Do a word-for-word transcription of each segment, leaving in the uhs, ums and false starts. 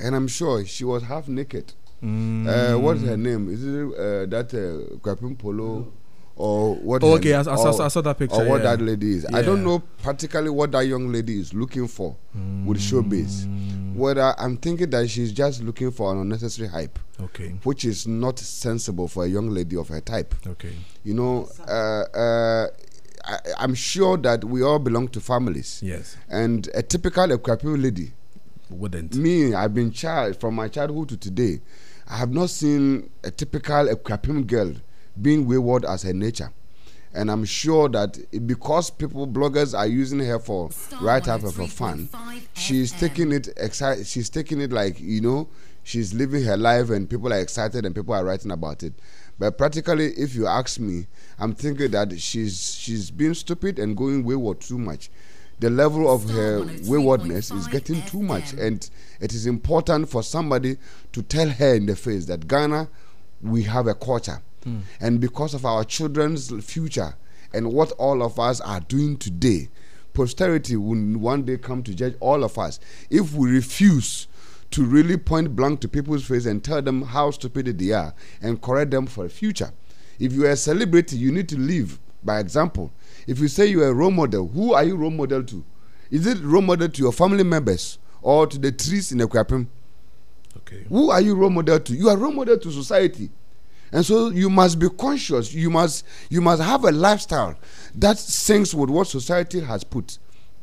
and I'm sure she was half naked. Mm. Uh, what's her name? Is it uh, that uh, Kwapim Polo? Or what? Oh, okay, her, I, I, or, saw, I saw that picture. Or what yeah. that lady is. Yeah. I don't know particularly what that young lady is looking for mm. with showbiz. Whether I'm thinking that she's just looking for an unnecessary hype. Okay. Which is not sensible for a young lady of her type. Okay. You know, uh, uh, I, I'm sure that we all belong to families. Yes. And a typical Ekwapim lady wouldn't. Me, I've been child from my childhood to today. I have not seen a typical Ekwapim girl being wayward as her nature. And I'm sure that because people, bloggers are using her for right half of her fun, she's taking it exci- she's taking it like, you know, she's living her life and people are excited and people are writing about it. But practically, if you ask me, I'm thinking that she's she's being stupid and going wayward too much. The level of her waywardness is getting too much, and it is important for somebody to tell her in the face that Ghana, we have a culture. Mm. And because of our children's future and what all of us are doing today, posterity will one day come to judge all of us. If we refuse to really point blank to people's face and tell them how stupid they are and correct them for the future. If you are a celebrity, you need to live by example. If you say you are a role model, who are you role model to? Is it role model to your family members or to the trees in Ekwapim? Okay. Who are you role model to? You are role model to society. And so you must be conscious. You must you must have a lifestyle that syncs with what society has put.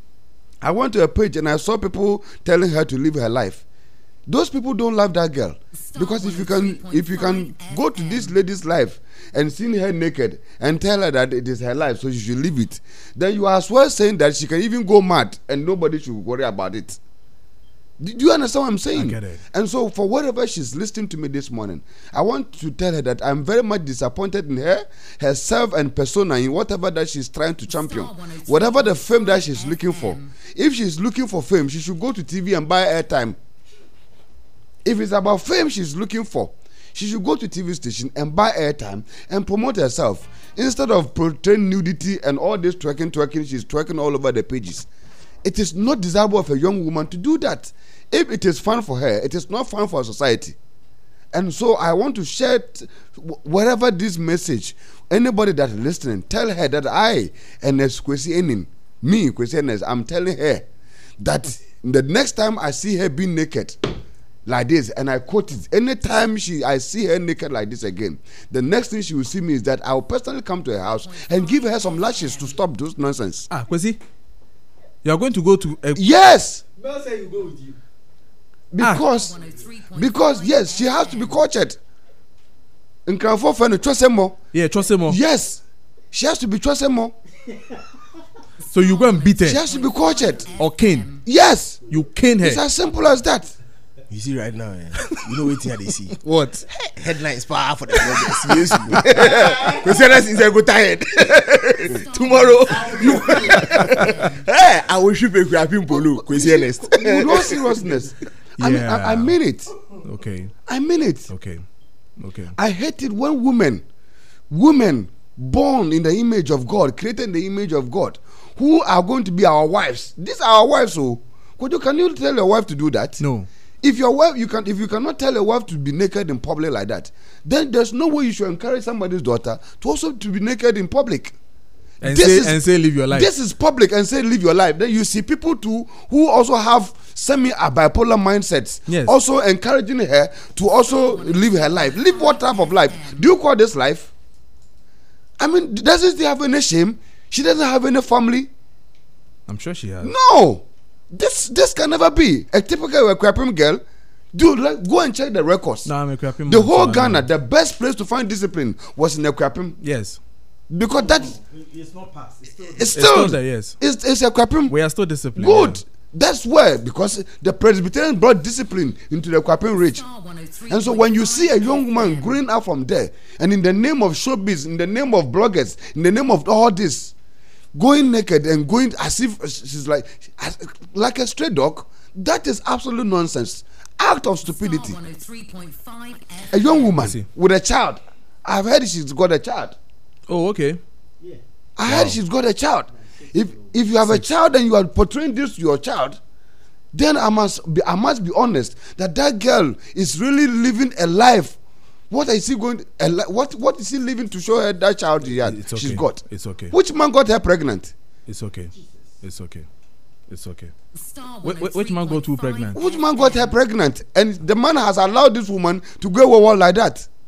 I went to a page and I saw people telling her to live her life. Those people don't love that girl, because if you can if you can go to this lady's life and see her naked and tell her that it is her life, so she should live it, then you are as well saying that she can even go mad and nobody should worry about it. Do you understand what I'm saying? I get it. And so for whatever she's listening to me this morning, I want to tell her that I'm very much disappointed in her, herself and persona, in whatever that she's trying to champion. Whatever the fame that she's looking for. If she's looking for fame, she should go to T V and buy airtime. If it's about fame she's looking for, she should go to T V station and buy airtime and promote herself. Instead of portraying nudity and all this twerking, twerking, she's twerking all over the pages. It is not desirable of a young woman to do that. If it is fun for her, it is not fun for society. And so I want to share t- wherever this message, anybody that is listening, tell her that I, Ernest Kwesi Enin, me, Kwesi Ernest, I'm telling her that the next time I see her being naked like this, and I quote it, anytime she I see her naked like this again, the next thing she will see me is that I will personally come to her house and give her some lashes to stop those nonsense. Ah, Kwesi, you are going to go to a yes. Mel say you go with you. Because, ah. because yes, she has to be cultured. In Cranford, friend, trust him more. Yeah, trust him more. Yes, she has to be trusted more. So you go and beat her. She has to be cultured or cane. Yes, you cane her. It's as simple as that. You see right now, eh? You know what they see. What? Headlines power for the bloggers. Because since I go tired. Tomorrow, you. Hey, I will ship a Ekwapim Polo. Kwesi Ernest. With all seriousness, yeah. I mean, I, I mean it. Okay. I mean it. Okay. Okay. I hate it when women, women born in the image of God, created in the image of God, who are going to be our wives. These are our wives, so could you can you tell your wife to do that? No. If your wife, you can, if you cannot tell your wife to be naked in public like that, then there's no way you should encourage somebody's daughter to also to be naked in public. And this say is, and say live your life. This is public and say live your life. Then you see people too who also have semi bipolar mindsets. Yes. Also encouraging her to also live her life. Live what type of life? Do you call this life? I mean, doesn't she have any shame? She doesn't have any family. I'm sure she has. No. This this can never be a typical Ekwapim girl. Dude, like, go and check the records. No, I'm Ekwapim. The whole Ghana, the best place to find discipline was in Ekwapim. Yes. Because that it's not past. It's still, it's still, it's still there. Yes. It's it's Ekwapim. We are still disciplined. Good. Yeah. That's where, because the Presbyterians brought discipline into the Ekwapim Ridge. And so when you see a young woman growing up from there, and in the name of showbiz, in the name of bloggers, in the name of all this, going naked and going as if she's like as, like a stray dog, that is absolute nonsense. Act of stupidity. A young woman with a child. I've heard she's got a child. Oh, okay. yeah. I heard Wow. she's got a child. If if you have a child and you are portraying this to your child, then I must be I must be honest that that girl is really living a life. What is he going? A li- what what is he living to show her that child she had? It's okay. She's got. It's okay. Which man got her pregnant? It's okay. It's okay. It's okay. Star Wh- wh- which man got too pregnant? Which man got her pregnant? And the man has allowed this woman to go wayward like that.